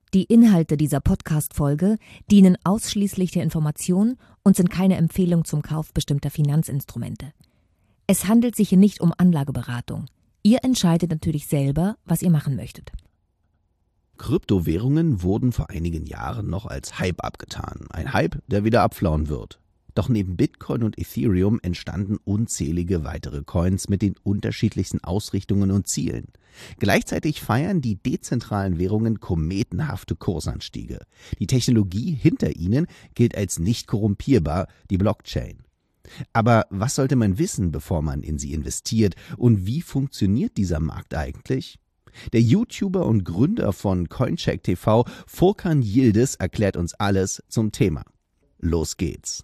Die Inhalte dieser Podcast-Folge dienen ausschließlich der Information und sind keine Empfehlung zum Kauf bestimmter Finanzinstrumente. Es handelt sich hier nicht um Anlageberatung. Ihr entscheidet natürlich selber, was ihr machen möchtet. Kryptowährungen wurden vor einigen Jahren noch als Hype abgetan. Ein Hype, der wieder abflauen wird. Doch neben Bitcoin und Ethereum entstanden unzählige weitere Coins mit den unterschiedlichsten Ausrichtungen und Zielen. Gleichzeitig feiern die dezentralen Währungen kometenhafte Kursanstiege. Die Technologie hinter ihnen gilt als nicht korrumpierbar, die Blockchain. Aber was sollte man wissen, bevor man in sie investiert? Und wie funktioniert dieser Markt eigentlich? Der YouTuber und Gründer von Coincheck TV, Furkan Yildiz, erklärt uns alles zum Thema. Los geht's!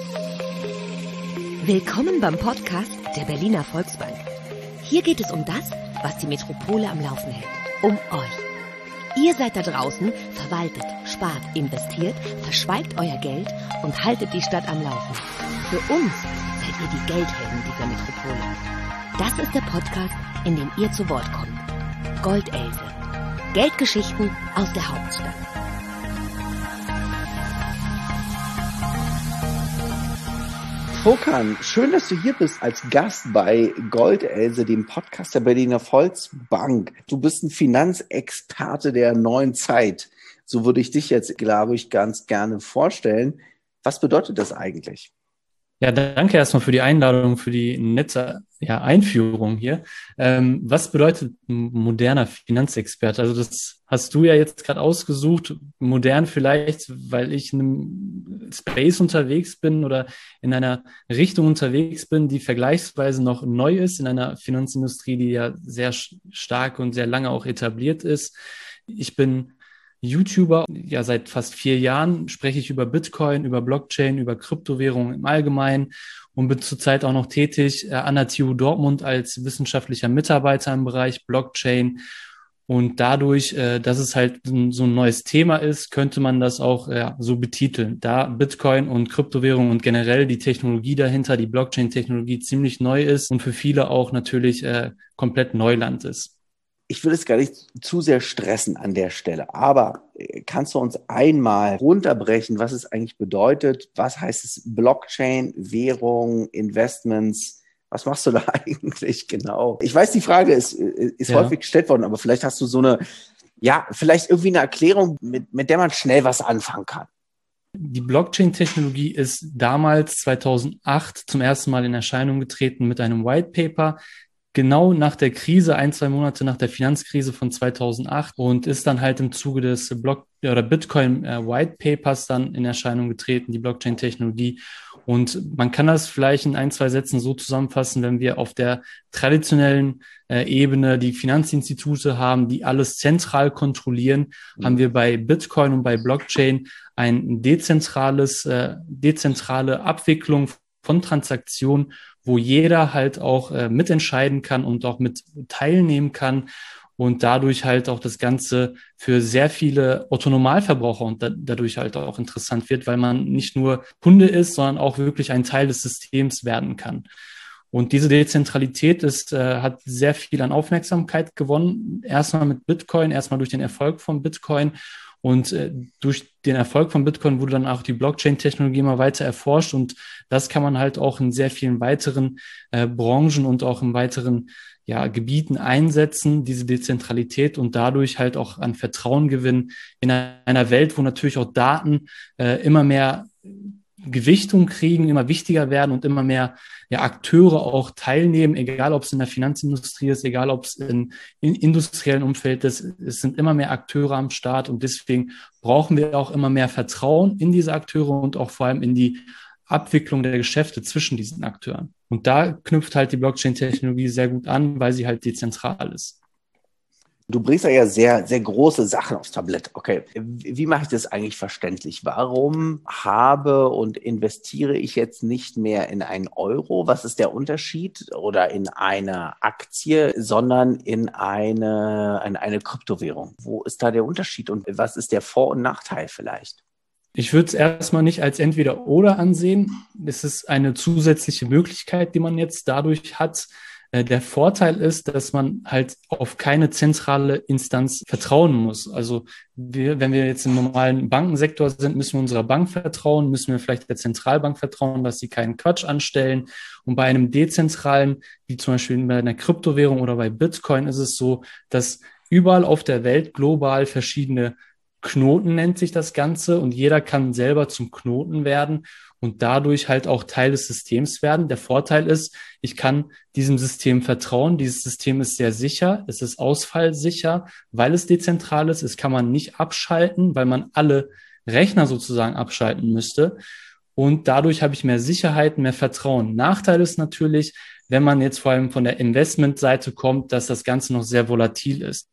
Willkommen beim Podcast der Berliner Volksbank. Hier geht es um das, was die Metropole am Laufen hält. Um euch. Ihr seid da draußen, verwaltet, spart, investiert, verschweigt euer Geld und haltet die Stadt am Laufen. Für uns seid ihr die Geldhelden dieser Metropole. Das ist der Podcast, in dem ihr zu Wort kommt. Goldelse. Geldgeschichten aus der Hauptstadt. Furkan, schön, dass du hier bist als Gast bei Goldelse, dem Podcast der Berliner Volksbank. Du bist ein Finanzexperte der neuen Zeit. So würde ich dich jetzt, glaube ich, ganz gerne vorstellen. Was bedeutet das eigentlich? Ja, danke erstmal für die Einladung, für die nette Einführung hier. Was bedeutet ein moderner Finanzexperte? Also das hast du ja jetzt gerade ausgesucht. Modern vielleicht, weil ich in einem Space unterwegs bin oder in einer Richtung unterwegs bin, die vergleichsweise noch neu ist, in einer Finanzindustrie, die ja sehr stark und sehr lange auch etabliert ist. Ich bin YouTuber, ja seit fast 4 Jahren spreche ich über Bitcoin, über Blockchain, über Kryptowährungen im Allgemeinen und bin zurzeit auch noch tätig an der TU Dortmund als wissenschaftlicher Mitarbeiter im Bereich Blockchain. Und dadurch, dass es halt so ein neues Thema ist, könnte man das auch so betiteln. Da Bitcoin und Kryptowährung und generell die Technologie dahinter, die Blockchain-Technologie ziemlich neu ist und für viele auch natürlich komplett Neuland ist. Ich will es gar nicht zu sehr stressen an der Stelle, aber kannst du uns einmal runterbrechen, was es eigentlich bedeutet? Was heißt es Blockchain, Währung, Investments? Was machst du da eigentlich genau? Ich weiß, die Frage ist häufig gestellt worden, aber vielleicht hast du so eine, vielleicht irgendwie eine Erklärung, mit der man schnell was anfangen kann. Die Blockchain-Technologie ist damals 2008 zum ersten Mal in Erscheinung getreten mit einem White Paper, genau nach der Krise, 1-2 Monate nach der Finanzkrise von 2008 und ist dann halt im Zuge des Bitcoin White Papers dann in Erscheinung getreten, die Blockchain-Technologie. Und man kann das vielleicht in 1-2 Sätzen so zusammenfassen, wenn wir auf der traditionellen Ebene die Finanzinstitute haben, die alles zentral kontrollieren, haben wir bei Bitcoin und bei Blockchain ein dezentrale Abwicklung von Transaktionen, wo jeder halt auch mitentscheiden kann und auch mit teilnehmen kann und dadurch halt auch das Ganze für sehr viele Otto-Normalverbraucher und dadurch halt auch interessant wird, weil man nicht nur Kunde ist, sondern auch wirklich ein Teil des Systems werden kann. Und diese Dezentralität hat sehr viel an Aufmerksamkeit gewonnen. Erstmal mit Bitcoin, erstmal durch den Erfolg von Bitcoin. Und durch den Erfolg von Bitcoin wurde dann auch die Blockchain-Technologie immer weiter erforscht und das kann man halt auch in sehr vielen weiteren Branchen und auch in weiteren Gebieten einsetzen, diese Dezentralität und dadurch halt auch an Vertrauen gewinnen in einer Welt, wo natürlich auch Daten immer mehr Gewichtung kriegen, immer wichtiger werden und immer mehr Akteure auch teilnehmen, egal ob es in der Finanzindustrie ist, egal ob es in industriellen Umfeld ist. Es sind immer mehr Akteure am Start und deswegen brauchen wir auch immer mehr Vertrauen in diese Akteure und auch vor allem in die Abwicklung der Geschäfte zwischen diesen Akteuren. Und da knüpft halt die Blockchain-Technologie sehr gut an, weil sie halt dezentral ist. Du bringst ja sehr, sehr große Sachen aufs Tablett. Okay, wie mache ich das eigentlich verständlich? Warum habe und investiere ich jetzt nicht mehr in einen Euro? Was ist der Unterschied? Oder in eine Aktie, sondern in eine Kryptowährung? Wo ist da der Unterschied und was ist der Vor- und Nachteil vielleicht? Ich würde es erstmal nicht als entweder oder ansehen. Es ist eine zusätzliche Möglichkeit, die man jetzt dadurch hat, Der Vorteil ist, dass man halt auf keine zentrale Instanz vertrauen muss. Also wenn wir jetzt im normalen Bankensektor sind, müssen wir unserer Bank vertrauen, müssen wir vielleicht der Zentralbank vertrauen, dass sie keinen Quatsch anstellen. Und bei einem dezentralen, wie zum Beispiel bei einer Kryptowährung oder bei Bitcoin, ist es so, dass überall auf der Welt global verschiedene Knoten nennt sich das Ganze und jeder kann selber zum Knoten werden und dadurch halt auch Teil des Systems werden. Der Vorteil ist, ich kann diesem System vertrauen. Dieses System ist sehr sicher, es ist ausfallsicher, weil es dezentral ist. Es kann man nicht abschalten, weil man alle Rechner sozusagen abschalten müsste. Und dadurch habe ich mehr Sicherheit, mehr Vertrauen. Nachteil ist natürlich, wenn man jetzt vor allem von der Investmentseite kommt, dass das Ganze noch sehr volatil ist.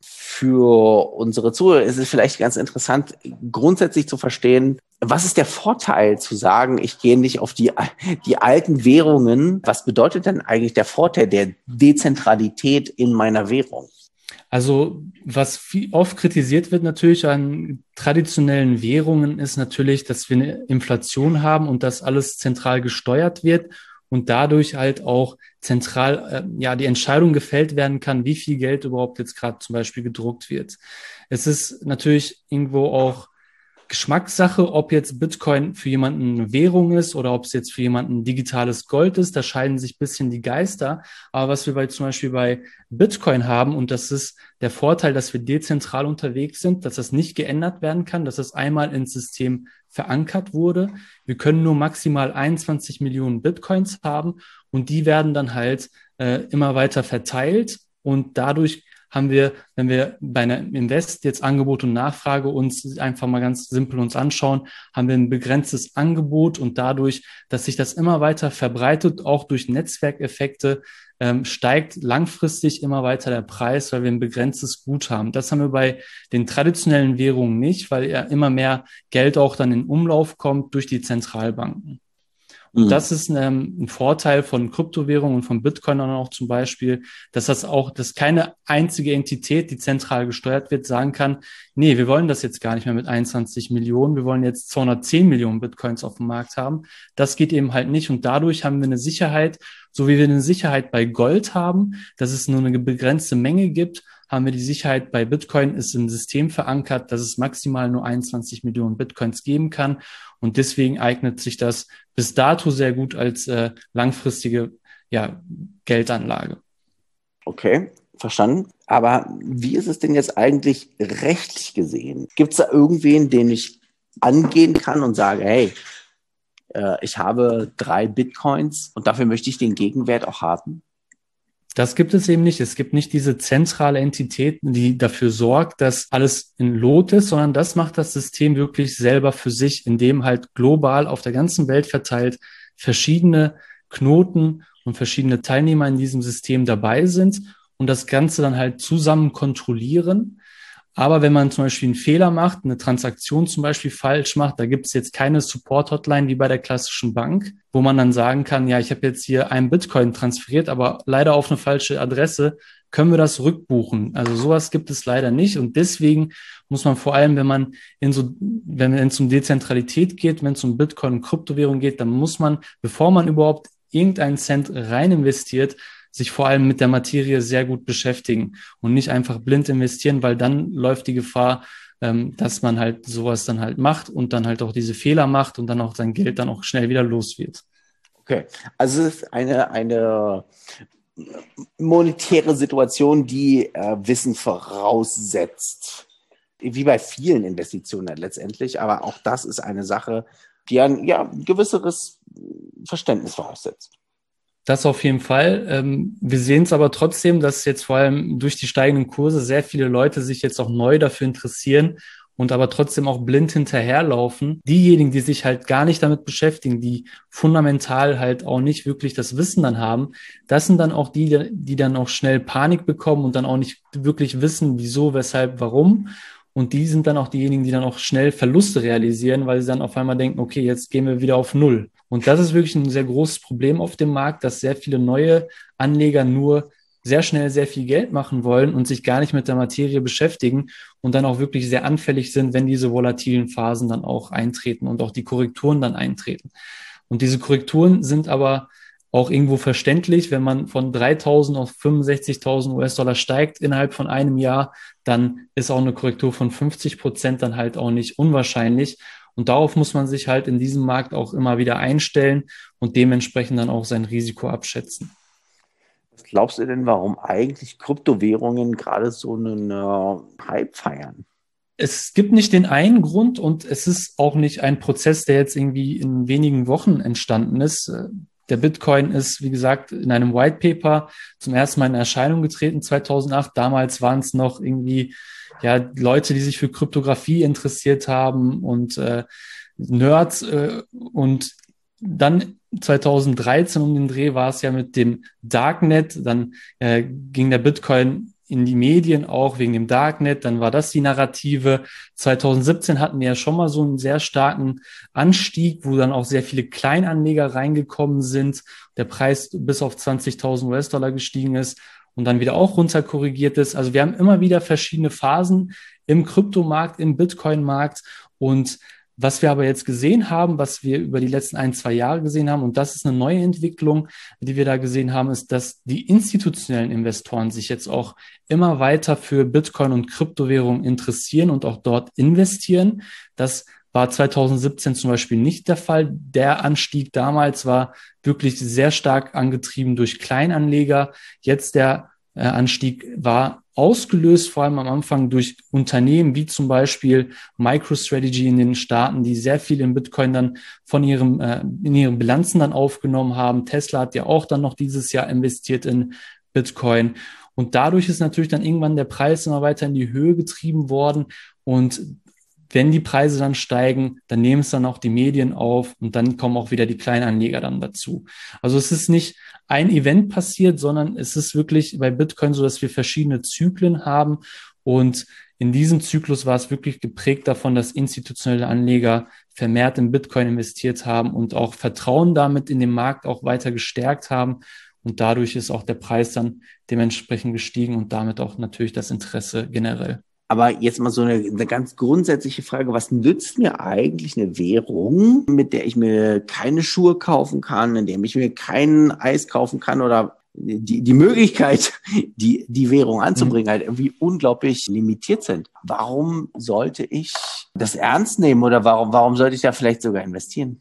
Für unsere Zuhörer ist es vielleicht ganz interessant, grundsätzlich zu verstehen, was ist der Vorteil zu sagen, ich gehe nicht auf die alten Währungen? Was bedeutet denn eigentlich der Vorteil der Dezentralität in meiner Währung? Also was oft kritisiert wird natürlich an traditionellen Währungen ist natürlich, dass wir eine Inflation haben und dass alles zentral gesteuert wird und dadurch halt auch zentral die Entscheidung gefällt werden kann, wie viel Geld überhaupt jetzt gerade zum Beispiel gedruckt wird. Es ist natürlich irgendwo auch Geschmackssache, ob jetzt Bitcoin für jemanden eine Währung ist oder ob es jetzt für jemanden digitales Gold ist. Da scheiden sich ein bisschen die Geister. Aber was wir zum Beispiel bei Bitcoin haben, und das ist der Vorteil, dass wir dezentral unterwegs sind, dass das nicht geändert werden kann, dass das einmal ins System verankert wurde. Wir können nur maximal 21 Millionen Bitcoins haben und die werden dann halt immer weiter verteilt und dadurch haben wir, wenn wir bei einer Invest jetzt Angebot und Nachfrage uns einfach mal ganz simpel uns anschauen, haben wir ein begrenztes Angebot und dadurch, dass sich das immer weiter verbreitet, auch durch Netzwerkeffekte, steigt langfristig immer weiter der Preis, weil wir ein begrenztes Gut haben. Das haben wir bei den traditionellen Währungen nicht, weil ja immer mehr Geld auch dann in Umlauf kommt durch die Zentralbanken. Und das ist ein Vorteil von Kryptowährungen und von Bitcoin auch zum Beispiel, dass keine einzige Entität, die zentral gesteuert wird, sagen kann, nee, wir wollen das jetzt gar nicht mehr mit 21 Millionen, wir wollen jetzt 210 Millionen Bitcoins auf dem Markt haben. Das geht eben halt nicht und dadurch haben wir eine Sicherheit, so wie wir eine Sicherheit bei Gold haben, dass es nur eine begrenzte Menge gibt, haben wir die Sicherheit bei Bitcoin, ist im System verankert, dass es maximal nur 21 Millionen Bitcoins geben kann. Und deswegen eignet sich das bis dato sehr gut als langfristige Geldanlage. Okay, verstanden. Aber wie ist es denn jetzt eigentlich rechtlich gesehen? Gibt es da irgendwen, den ich angehen kann und sage, hey, ich habe 3 Bitcoins und dafür möchte ich den Gegenwert auch haben? Das gibt es eben nicht. Es gibt nicht diese zentrale Entität, die dafür sorgt, dass alles in Lot ist, sondern das macht das System wirklich selber für sich, indem halt global auf der ganzen Welt verteilt verschiedene Knoten und verschiedene Teilnehmer in diesem System dabei sind und das Ganze dann halt zusammen kontrollieren. Aber wenn man zum Beispiel einen Fehler macht, eine Transaktion zum Beispiel falsch macht, da gibt es jetzt keine Support-Hotline wie bei der klassischen Bank, wo man dann sagen kann, ja, ich habe jetzt hier einen Bitcoin transferiert, aber leider auf eine falsche Adresse, können wir das rückbuchen? Also sowas gibt es leider nicht und deswegen muss man vor allem, wenn es um Dezentralität geht, wenn es um Bitcoin und Kryptowährung geht, dann muss man, bevor man überhaupt irgendeinen Cent rein investiert, sich vor allem mit der Materie sehr gut beschäftigen und nicht einfach blind investieren, weil dann läuft die Gefahr, dass man halt sowas dann halt macht und dann halt auch diese Fehler macht und dann auch sein Geld dann auch schnell wieder los wird. Okay, also es ist eine monetäre Situation, die Wissen voraussetzt. Wie bei vielen Investitionen letztendlich, aber auch das ist eine Sache, die ein gewisseres Verständnis voraussetzt. Das auf jeden Fall. Wir sehen es aber trotzdem, dass jetzt vor allem durch die steigenden Kurse sehr viele Leute sich jetzt auch neu dafür interessieren und aber trotzdem auch blind hinterherlaufen. Diejenigen, die sich halt gar nicht damit beschäftigen, die fundamental halt auch nicht wirklich das Wissen dann haben, das sind dann auch die dann auch schnell Panik bekommen und dann auch nicht wirklich wissen, wieso, weshalb, warum. Und die sind dann auch diejenigen, die dann auch schnell Verluste realisieren, weil sie dann auf einmal denken, okay, jetzt gehen wir wieder auf Null. Und das ist wirklich ein sehr großes Problem auf dem Markt, dass sehr viele neue Anleger nur sehr schnell sehr viel Geld machen wollen und sich gar nicht mit der Materie beschäftigen und dann auch wirklich sehr anfällig sind, wenn diese volatilen Phasen dann auch eintreten und auch die Korrekturen dann eintreten. Und diese Korrekturen sind aber auch irgendwo verständlich, wenn man von 3.000 auf 65.000 US-Dollar steigt innerhalb von einem Jahr, dann ist auch eine Korrektur von 50% dann halt auch nicht unwahrscheinlich. Und darauf muss man sich halt in diesem Markt auch immer wieder einstellen und dementsprechend dann auch sein Risiko abschätzen. Was glaubst du denn, warum eigentlich Kryptowährungen gerade so einen Hype feiern? Es gibt nicht den einen Grund und es ist auch nicht ein Prozess, der jetzt irgendwie in wenigen Wochen entstanden ist. Der Bitcoin ist, wie gesagt, in einem White Paper zum ersten Mal in Erscheinung getreten, 2008. Damals waren es noch irgendwie Leute, die sich für Kryptographie interessiert haben und Nerds. Und dann 2013 um den Dreh war es ja mit dem Darknet. Dann ging der Bitcoin in die Medien auch wegen dem Darknet, dann war das die Narrative. 2017 hatten wir ja schon mal so einen sehr starken Anstieg, wo dann auch sehr viele Kleinanleger reingekommen sind, der Preis bis auf 20.000 US-Dollar gestiegen ist und dann wieder auch runter korrigiert ist. Also wir haben immer wieder verschiedene Phasen im Kryptomarkt, im Bitcoin-Markt und was wir aber jetzt gesehen haben, was wir über die letzten 1-2 Jahre gesehen haben, und das ist eine neue Entwicklung, die wir da gesehen haben, ist, dass die institutionellen Investoren sich jetzt auch immer weiter für Bitcoin und Kryptowährungen interessieren und auch dort investieren. Das war 2017 zum Beispiel nicht der Fall. Der Anstieg damals war wirklich sehr stark angetrieben durch Kleinanleger. Jetzt der Anstieg war ausgelöst, vor allem am Anfang durch Unternehmen wie zum Beispiel MicroStrategy in den Staaten, die sehr viel in Bitcoin dann von in ihren Bilanzen dann aufgenommen haben. Tesla hat ja auch dann noch dieses Jahr investiert in Bitcoin. Und dadurch ist natürlich dann irgendwann der Preis immer weiter in die Höhe getrieben worden. Und wenn die Preise dann steigen, dann nehmen es dann auch die Medien auf und dann kommen auch wieder die Kleinanleger dann dazu. Also es ist nicht ein Event passiert, sondern es ist wirklich bei Bitcoin so, dass wir verschiedene Zyklen haben und in diesem Zyklus war es wirklich geprägt davon, dass institutionelle Anleger vermehrt in Bitcoin investiert haben und auch Vertrauen damit in den Markt auch weiter gestärkt haben und dadurch ist auch der Preis dann dementsprechend gestiegen und damit auch natürlich das Interesse generell. Aber jetzt mal so eine ganz grundsätzliche Frage, was nützt mir eigentlich eine Währung, mit der ich mir keine Schuhe kaufen kann, in der ich mir kein Eis kaufen kann oder die Möglichkeit, die Währung anzubringen, halt irgendwie unglaublich limitiert sind. Warum sollte ich das ernst nehmen oder warum sollte ich da vielleicht sogar investieren?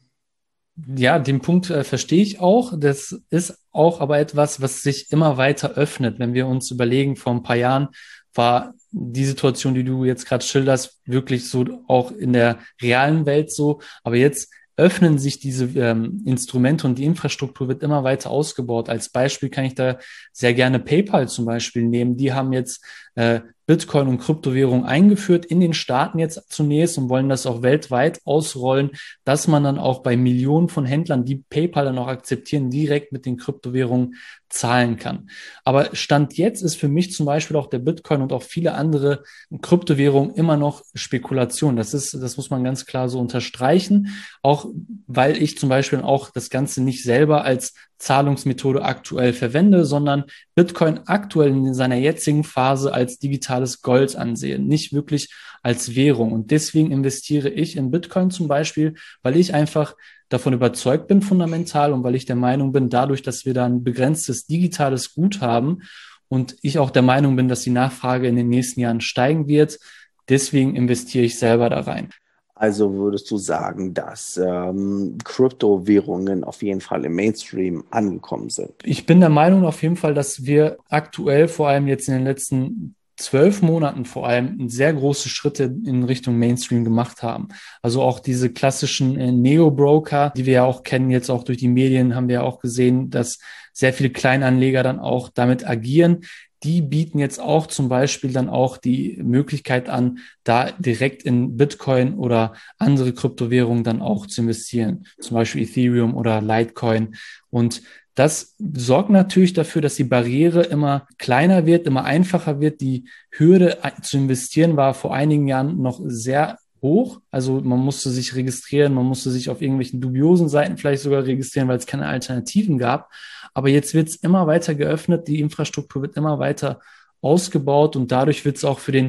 Ja, den Punkt verstehe ich auch. Das ist auch aber etwas, was sich immer weiter öffnet. Wenn wir uns überlegen, vor ein paar Jahren war die Situation, die du jetzt gerade schilderst, wirklich so auch in der realen Welt so. Aber jetzt öffnen sich diese Instrumente und die Infrastruktur wird immer weiter ausgebaut. Als Beispiel kann ich da sehr gerne PayPal zum Beispiel nehmen. Die haben jetzt Bitcoin und Kryptowährung eingeführt in den Staaten jetzt zunächst und wollen das auch weltweit ausrollen, dass man dann auch bei Millionen von Händlern, die PayPal dann auch akzeptieren, direkt mit den Kryptowährungen zahlen kann. Aber Stand jetzt ist für mich zum Beispiel auch der Bitcoin und auch viele andere Kryptowährungen immer noch Spekulation. Das muss man ganz klar so unterstreichen. Auch weil ich zum Beispiel auch das Ganze nicht selber als Zahlungsmethode aktuell verwende, sondern Bitcoin aktuell in seiner jetzigen Phase als digitales Gold ansehe, nicht wirklich als Währung. Und deswegen investiere ich in Bitcoin zum Beispiel, weil ich einfach davon überzeugt bin fundamental und weil ich der Meinung bin, dadurch, dass wir da ein begrenztes digitales Gut haben und ich auch der Meinung bin, dass die Nachfrage in den nächsten Jahren steigen wird, deswegen investiere ich selber da rein. Also würdest du sagen, dass Kryptowährungen auf jeden Fall im Mainstream angekommen sind? Ich bin der Meinung auf jeden Fall, dass wir aktuell, vor allem jetzt in den letzten 12 Monaten vor allem, sehr große Schritte in Richtung Mainstream gemacht haben. Also auch diese klassischen Neo-Broker, die wir ja auch kennen, jetzt auch durch die Medien haben wir ja auch gesehen, dass sehr viele Kleinanleger dann auch damit agieren. Die bieten jetzt auch zum Beispiel dann auch die Möglichkeit an, da direkt in Bitcoin oder andere Kryptowährungen dann auch zu investieren, zum Beispiel Ethereum oder Litecoin. Und das sorgt natürlich dafür, dass die Barriere immer kleiner wird, immer einfacher wird. Die Hürde zu investieren war vor einigen Jahren noch sehr hoch. Also man musste sich registrieren, man musste sich auf irgendwelchen dubiosen Seiten vielleicht sogar registrieren, weil es keine Alternativen gab. Aber jetzt wird es immer weiter geöffnet, die Infrastruktur wird immer weiter ausgebaut und dadurch wird es auch für den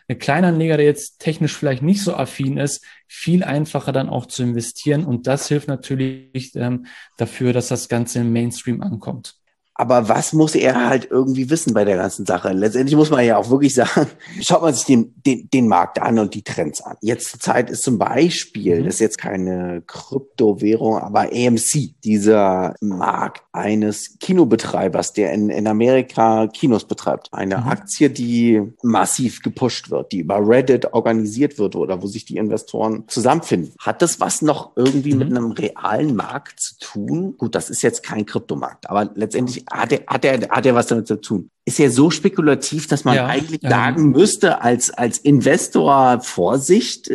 ein Kleinanleger, der jetzt technisch vielleicht nicht so affin ist, viel einfacher dann auch zu investieren. Und das hilft natürlich dafür, dass das Ganze im Mainstream ankommt. Aber was muss er halt irgendwie wissen bei der ganzen Sache? Letztendlich muss man ja auch wirklich sagen, schaut man sich den Markt an und die Trends an. Jetzt zur Zeit ist zum Beispiel, das ist jetzt keine Kryptowährung, aber AMC, dieser Markt eines Kinobetreibers, der in Amerika Kinos betreibt. Eine Aktie, die massiv gepusht wird, die über Reddit organisiert wird oder wo sich die Investoren zusammenfinden. Hat das was noch irgendwie mit einem realen Markt zu tun? Gut, das ist jetzt kein Kryptomarkt, aber letztendlich hat er was damit zu tun. Ist er so spekulativ, dass man eigentlich sagen müsste, als Investor, Vorsicht,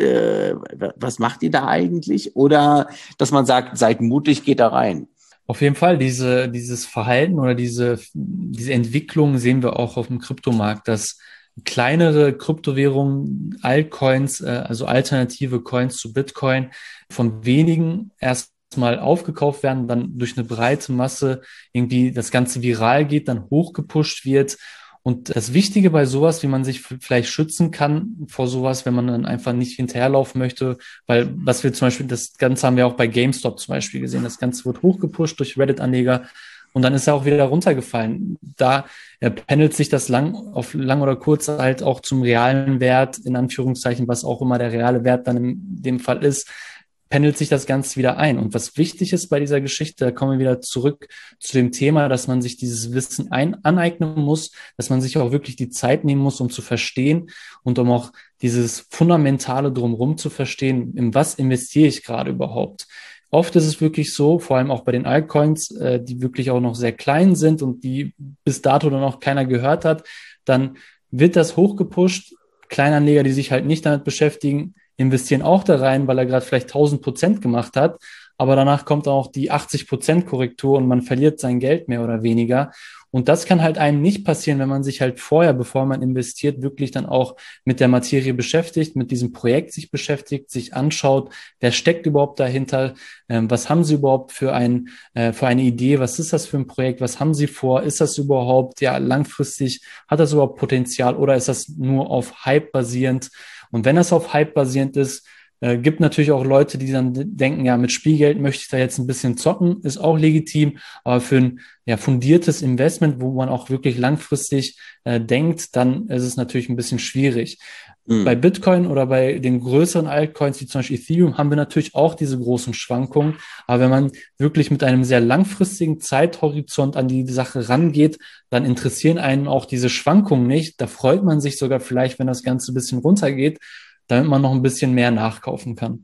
was macht ihr da eigentlich? Oder dass man sagt, seid mutig, geht da rein. Auf jeden Fall, dieses Verhalten oder diese Entwicklung sehen wir auch auf dem Kryptomarkt, dass kleinere Kryptowährungen, Altcoins, also alternative Coins zu Bitcoin, von wenigen erst mal aufgekauft werden, dann durch eine breite Masse irgendwie das Ganze viral geht, dann hochgepusht wird. Und das Wichtige bei sowas, wie man sich vielleicht schützen kann vor sowas, wenn man dann einfach nicht hinterherlaufen möchte, weil was wir zum Beispiel, das Ganze haben wir auch bei GameStop zum Beispiel gesehen, das Ganze wird hochgepusht durch Reddit-Anleger und dann ist er auch wieder runtergefallen. Da pendelt sich das lang oder kurz halt auch zum realen Wert, in Anführungszeichen, was auch immer der reale Wert dann in dem Fall ist, pendelt sich das Ganze wieder ein. Und was wichtig ist bei dieser Geschichte, da kommen wir wieder zurück zu dem Thema, dass man sich dieses Wissen aneignen muss, dass man sich auch wirklich die Zeit nehmen muss, um zu verstehen und um auch dieses Fundamentale drumherum zu verstehen, in was investiere ich gerade überhaupt. Oft ist es wirklich so, vor allem auch bei den Altcoins, die wirklich auch noch sehr klein sind und die bis dato dann auch keiner gehört hat, dann wird das hochgepusht. Kleinanleger, die sich halt nicht damit beschäftigen, investieren auch da rein, weil er gerade vielleicht 1000% gemacht hat, aber danach kommt auch die 80% Korrektur und man verliert sein Geld mehr oder weniger. Und das kann halt einem nicht passieren, wenn man sich halt vorher, bevor man investiert, wirklich dann auch mit der Materie beschäftigt, mit diesem Projekt sich beschäftigt, sich anschaut, wer steckt überhaupt dahinter, was haben sie überhaupt für eine Idee, was ist das für ein Projekt, was haben sie vor, ist das überhaupt langfristig, hat das überhaupt Potenzial oder ist das nur auf Hype basierend? Und wenn das auf Hype basierend ist, gibt natürlich auch Leute, die dann denken, ja, mit Spielgeld möchte ich da jetzt ein bisschen zocken, ist auch legitim, aber für ein fundiertes Investment, wo man auch wirklich langfristig denkt, dann ist es natürlich ein bisschen schwierig. Bei Bitcoin oder bei den größeren Altcoins, wie zum Beispiel Ethereum, haben wir natürlich auch diese großen Schwankungen, aber wenn man wirklich mit einem sehr langfristigen Zeithorizont an die Sache rangeht, dann interessieren einen auch diese Schwankungen nicht, da freut man sich sogar vielleicht, wenn das Ganze ein bisschen runtergeht, damit man noch ein bisschen mehr nachkaufen kann.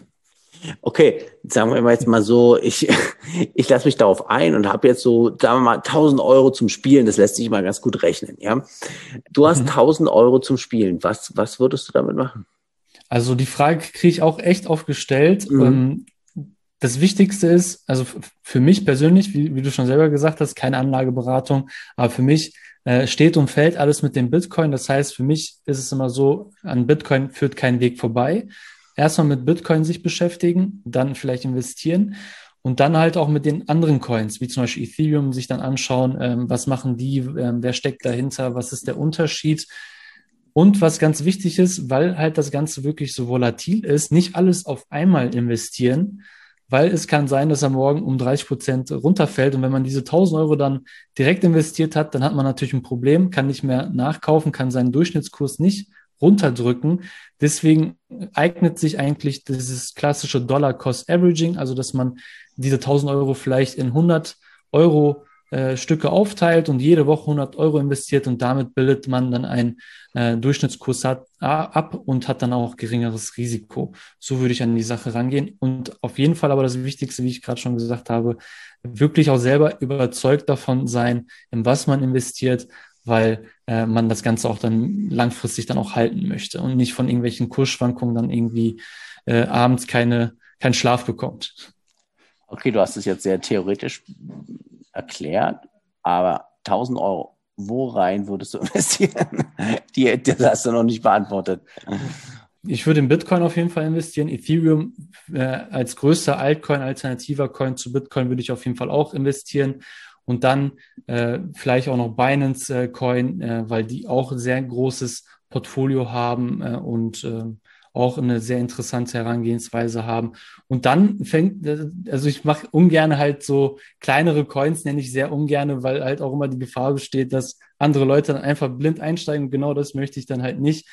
Okay, sagen wir jetzt mal so, ich lasse mich darauf ein und habe jetzt so, sagen wir mal, 1.000 Euro zum Spielen, das lässt sich mal ganz gut rechnen, ja. Du hast 1.000 Euro zum Spielen, was würdest du damit machen? Also die Frage kriege ich auch echt oft gestellt. Das Wichtigste ist, also für mich persönlich, wie du schon selber gesagt hast, keine Anlageberatung, aber für mich steht und fällt alles mit dem Bitcoin. Das heißt, für mich ist es immer so, an Bitcoin führt kein Weg vorbei. Erstmal mit Bitcoin sich beschäftigen, dann vielleicht investieren und dann halt auch mit den anderen Coins, wie zum Beispiel Ethereum, sich dann anschauen, was machen die, wer steckt dahinter, was ist der Unterschied. Und was ganz wichtig ist, weil halt das Ganze wirklich so volatil ist, nicht alles auf einmal investieren, weil es kann sein, dass er morgen um 30% runterfällt. Und wenn man diese 1.000 Euro dann direkt investiert hat, dann hat man natürlich ein Problem, kann nicht mehr nachkaufen, kann seinen Durchschnittskurs nicht runterdrücken. Deswegen eignet sich eigentlich dieses klassische Dollar-Cost-Averaging, also dass man diese 1.000 Euro vielleicht in 100 Euro Stücke aufteilt und jede Woche 100 Euro investiert und damit bildet man dann einen Durchschnittskurs ab und hat dann auch geringeres Risiko. So würde ich an die Sache rangehen und auf jeden Fall aber das Wichtigste, wie ich gerade schon gesagt habe, wirklich auch selber überzeugt davon sein, in was man investiert, weil man das Ganze auch dann langfristig dann auch halten möchte und nicht von irgendwelchen Kursschwankungen dann irgendwie abends keinen Schlaf bekommt. Okay, du hast es jetzt sehr theoretisch erklärt, aber 1.000 Euro, wo rein würdest du investieren? Das hast du noch nicht beantwortet. Ich würde in Bitcoin auf jeden Fall investieren. Ethereum als größter Altcoin, alternativer Coin zu Bitcoin würde ich auf jeden Fall auch investieren. Und dann vielleicht auch noch Binance Coin, weil die auch sehr großes Portfolio haben und auch eine sehr interessante Herangehensweise haben. Und dann also ich mache ungern halt so kleinere Coins, nenne ich sehr ungern, weil halt auch immer die Gefahr besteht, dass andere Leute dann einfach blind einsteigen. Und genau das möchte ich dann halt nicht.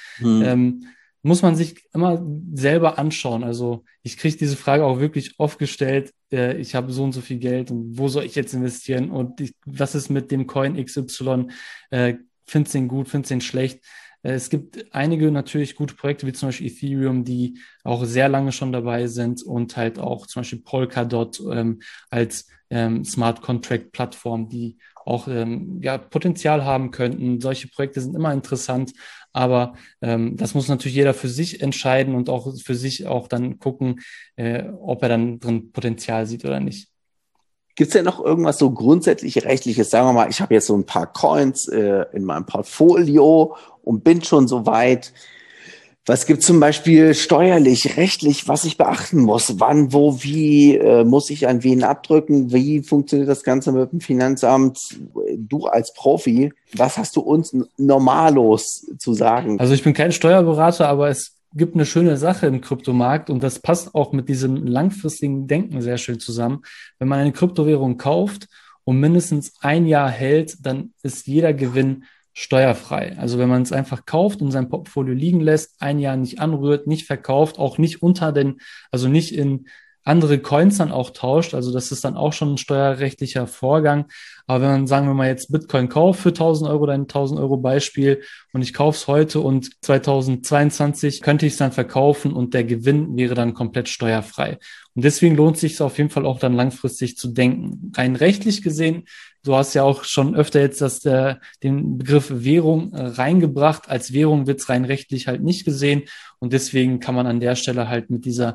Muss man sich immer selber anschauen. Also ich kriege diese Frage auch wirklich oft gestellt. Ich habe so und so viel Geld und wo soll ich jetzt investieren? Und was ist mit dem Coin XY? Findest du ihn gut, findest du ihn schlecht? Es gibt einige natürlich gute Projekte, wie zum Beispiel Ethereum, die auch sehr lange schon dabei sind und halt auch zum Beispiel Polkadot als Smart Contract Plattform, die auch Potenzial haben könnten. Solche Projekte sind immer interessant, aber das muss natürlich jeder für sich entscheiden und auch für sich auch dann gucken, ob er dann drin Potenzial sieht oder nicht. Gibt es denn noch irgendwas so grundsätzlich Rechtliches? Sagen wir mal, ich habe jetzt so ein paar Coins in meinem Portfolio und bin schon so weit. Was gibt es zum Beispiel steuerlich, rechtlich, was ich beachten muss? Wann, wo, wie muss ich an wen abdrücken? Wie funktioniert das Ganze mit dem Finanzamt? Du als Profi, was hast du uns Normalos zu sagen? Also ich bin kein Steuerberater, aber es gibt eine schöne Sache im Kryptomarkt und das passt auch mit diesem langfristigen Denken sehr schön zusammen. Wenn man eine Kryptowährung kauft und mindestens ein Jahr hält, dann ist jeder Gewinn steuerfrei. Also wenn man es einfach kauft und sein Portfolio liegen lässt, ein Jahr nicht anrührt, nicht verkauft, auch nicht also nicht in andere Coins dann auch tauscht, also das ist dann auch schon ein steuerrechtlicher Vorgang. Aber wenn man, sagen wir mal, jetzt Bitcoin kauft für 1.000 Euro, dein 1.000 Euro Beispiel, und ich kaufe es heute und 2022 könnte ich es dann verkaufen und der Gewinn wäre dann komplett steuerfrei. Und deswegen lohnt es sich auf jeden Fall auch dann langfristig zu denken. Rein rechtlich gesehen, du hast ja auch schon öfter jetzt den Begriff Währung reingebracht. Als Währung wird es rein rechtlich halt nicht gesehen. Und deswegen kann man an der Stelle halt mit dieser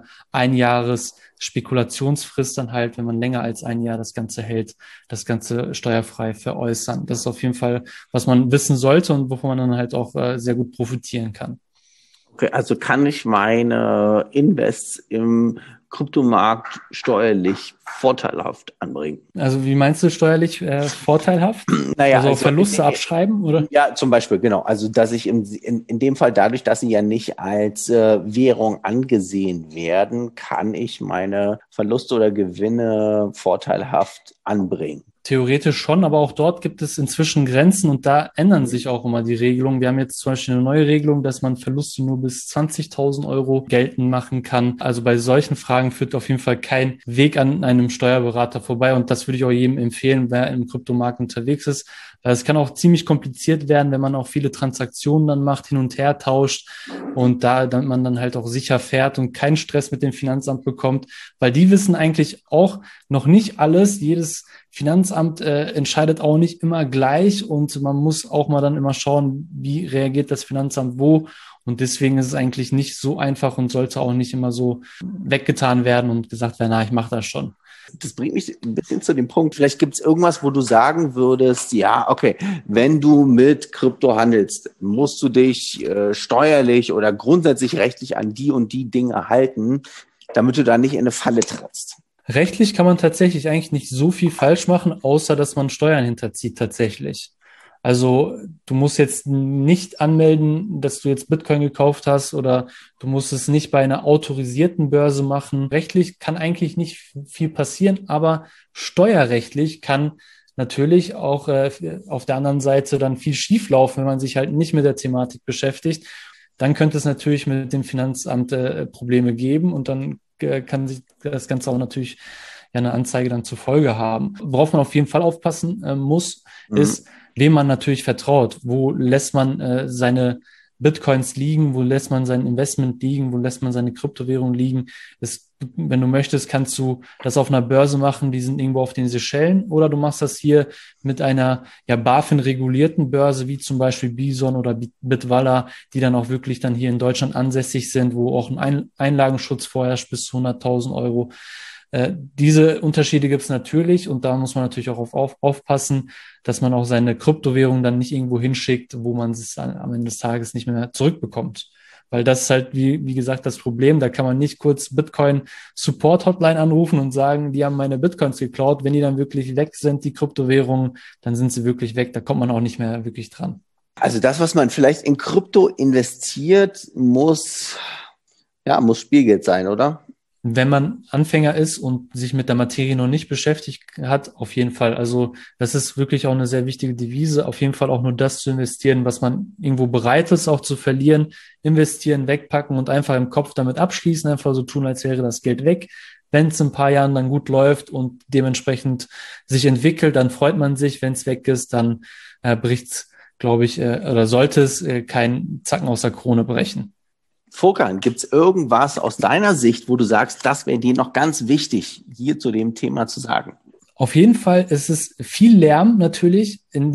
Einjahres-Spekulationsfrist dann halt, wenn man länger als ein Jahr das Ganze hält, das Ganze steuerfrei veräußern. Das ist auf jeden Fall, was man wissen sollte und wovon man dann halt auch sehr gut profitieren kann. Okay, also kann ich meine Invests im Kryptomarkt steuerlich vorteilhaft anbringen? Also wie meinst du steuerlich vorteilhaft? Naja, also Verluste abschreiben, oder? Ja, zum Beispiel, genau. Also dass ich in dem Fall, dadurch, dass sie ja nicht als Währung angesehen werden, kann ich meine Verluste oder Gewinne vorteilhaft anbringen. Theoretisch schon, aber auch dort gibt es inzwischen Grenzen und da ändern sich auch immer die Regelungen. Wir haben jetzt zum Beispiel eine neue Regelung, dass man Verluste nur bis 20.000 Euro geltend machen kann. Also bei solchen Fragen führt auf jeden Fall kein Weg an einem Steuerberater vorbei und das würde ich auch jedem empfehlen, wer im Kryptomarkt unterwegs ist. Es kann auch ziemlich kompliziert werden, wenn man auch viele Transaktionen dann macht, hin und her tauscht und man dann halt auch sicher fährt und keinen Stress mit dem Finanzamt bekommt, weil die wissen eigentlich auch noch nicht alles. Jedes Finanzamt entscheidet auch nicht immer gleich und man muss auch mal dann immer schauen, wie reagiert das Finanzamt wo. Und deswegen ist es eigentlich nicht so einfach und sollte auch nicht immer so weggetan werden und gesagt werden, ich mache das schon. Das bringt mich ein bisschen zu dem Punkt, vielleicht gibt es irgendwas, wo du sagen würdest, ja, okay, wenn du mit Krypto handelst, musst du dich steuerlich oder grundsätzlich rechtlich an die und die Dinge halten, damit du da nicht in eine Falle trittst. Rechtlich kann man tatsächlich eigentlich nicht so viel falsch machen, außer dass man Steuern hinterzieht tatsächlich. Also du musst jetzt nicht anmelden, dass du jetzt Bitcoin gekauft hast oder du musst es nicht bei einer autorisierten Börse machen. Rechtlich kann eigentlich nicht viel passieren, aber steuerrechtlich kann natürlich auch auf der anderen Seite dann viel schieflaufen, wenn man sich halt nicht mit der Thematik beschäftigt. Dann könnte es natürlich mit dem Finanzamt Probleme geben und dann kann sich das Ganze auch natürlich eine Anzeige dann zur Folge haben. Worauf man auf jeden Fall aufpassen muss, ist, wem man natürlich vertraut. Wo lässt man seine Bitcoins liegen? Wo lässt man sein Investment liegen? Wo lässt man seine Kryptowährung liegen? Wenn du möchtest, kannst du das auf einer Börse machen, die sind irgendwo auf den Seychellen, oder du machst das hier mit einer BaFin-regulierten Börse, wie zum Beispiel Bison oder Bitwala, die dann auch wirklich dann hier in Deutschland ansässig sind, wo auch ein Einlagenschutz vorherrscht bis zu 100.000 Euro. Diese Unterschiede gibt es natürlich und da muss man natürlich auch aufpassen, dass man auch seine Kryptowährung dann nicht irgendwo hinschickt, wo man es am Ende des Tages nicht mehr zurückbekommt. Weil das ist halt, wie gesagt, das Problem. Da kann man nicht kurz Bitcoin-Support-Hotline anrufen und sagen, die haben meine Bitcoins geklaut. Wenn die dann wirklich weg sind, die Kryptowährungen, dann sind sie wirklich weg. Da kommt man auch nicht mehr wirklich dran. Also das, was man vielleicht in Krypto investiert, muss Spielgeld sein, oder? Wenn man Anfänger ist und sich mit der Materie noch nicht beschäftigt hat, auf jeden Fall. Also das ist wirklich auch eine sehr wichtige Devise. Auf jeden Fall auch nur das zu investieren, was man irgendwo bereit ist, auch zu verlieren. Investieren, wegpacken und einfach im Kopf damit abschließen. Einfach so tun, als wäre das Geld weg. Wenn es in ein paar Jahren dann gut läuft und dementsprechend sich entwickelt, dann freut man sich. Wenn es weg ist, dann bricht es, glaube ich, oder sollte es keinen Zacken aus der Krone brechen. Furkan, gibt es irgendwas aus deiner Sicht, wo du sagst, das wäre dir noch ganz wichtig, hier zu dem Thema zu sagen? Auf jeden Fall ist es viel Lärm natürlich in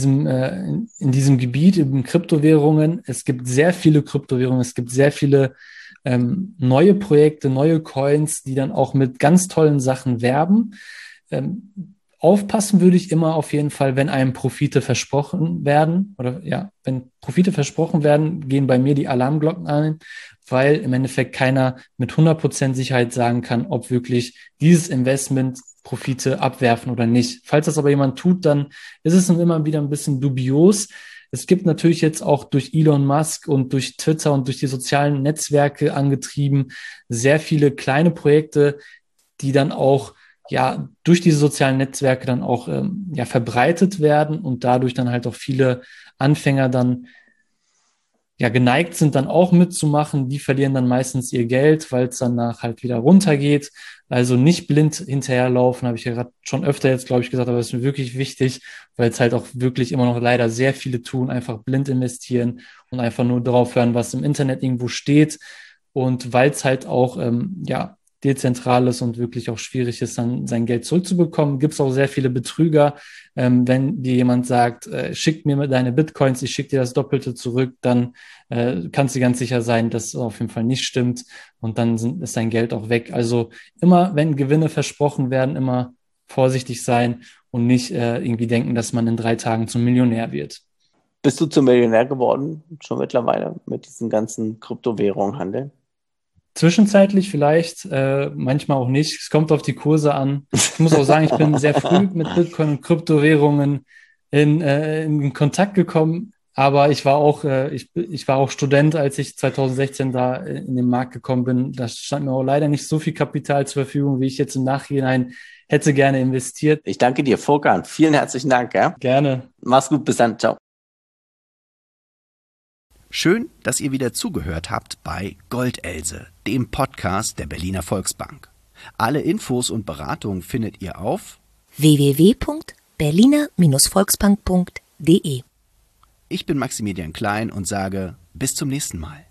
diesem Gebiet, in Kryptowährungen. Es gibt sehr viele Kryptowährungen, es gibt sehr viele neue Projekte, neue Coins, die dann auch mit ganz tollen Sachen werben. Aufpassen würde ich immer auf jeden Fall, wenn einem Profite versprochen werden, wenn Profite versprochen werden, gehen bei mir die Alarmglocken an, weil im Endeffekt keiner mit 100% Sicherheit sagen kann, ob wirklich dieses Investment Profite abwerfen oder nicht. Falls das aber jemand tut, dann ist es dann immer wieder ein bisschen dubios. Es gibt natürlich jetzt auch durch Elon Musk und durch Twitter und durch die sozialen Netzwerke angetrieben sehr viele kleine Projekte, die dann auch durch diese sozialen Netzwerke dann auch verbreitet werden und dadurch dann halt auch viele Anfänger dann geneigt sind, dann auch mitzumachen. Die verlieren dann meistens ihr Geld, weil es danach halt wieder runtergeht. Also nicht blind hinterherlaufen, habe ich ja gerade schon öfter jetzt, glaube ich, gesagt, aber das ist mir wirklich wichtig, weil es halt auch wirklich immer noch leider sehr viele tun, einfach blind investieren und einfach nur darauf hören, was im Internet irgendwo steht. Und weil es halt auch dezentral ist und wirklich auch schwierig ist, dann sein Geld zurückzubekommen. Gibt es auch sehr viele Betrüger. Wenn dir jemand sagt, schick mir deine Bitcoins, ich schicke dir das Doppelte zurück, dann kannst du ganz sicher sein, dass es auf jeden Fall nicht stimmt und dann ist dein Geld auch weg. Also immer, wenn Gewinne versprochen werden, immer vorsichtig sein und nicht irgendwie denken, dass man in 3 Tagen zum Millionär wird. Bist du zum Millionär geworden, schon mittlerweile, mit diesen ganzen Kryptowährungen handeln? Zwischenzeitlich vielleicht, manchmal auch nicht. Es kommt auf die Kurse an. Ich muss auch sagen, ich bin sehr früh mit Bitcoin und Kryptowährungen in Kontakt gekommen. Aber ich war auch Student, als ich 2016 da in den Markt gekommen bin. Da stand mir auch leider nicht so viel Kapital zur Verfügung, wie ich jetzt im Nachhinein hätte gerne investiert. Ich danke dir, Furkan. Vielen herzlichen Dank. Ja? Gerne. Mach's gut, bis dann. Ciao. Schön, dass ihr wieder zugehört habt bei Goldelse, dem Podcast der Berliner Volksbank. Alle Infos und Beratungen findet ihr auf www.berliner-volksbank.de. Ich bin Maximilian Klein und sage bis zum nächsten Mal.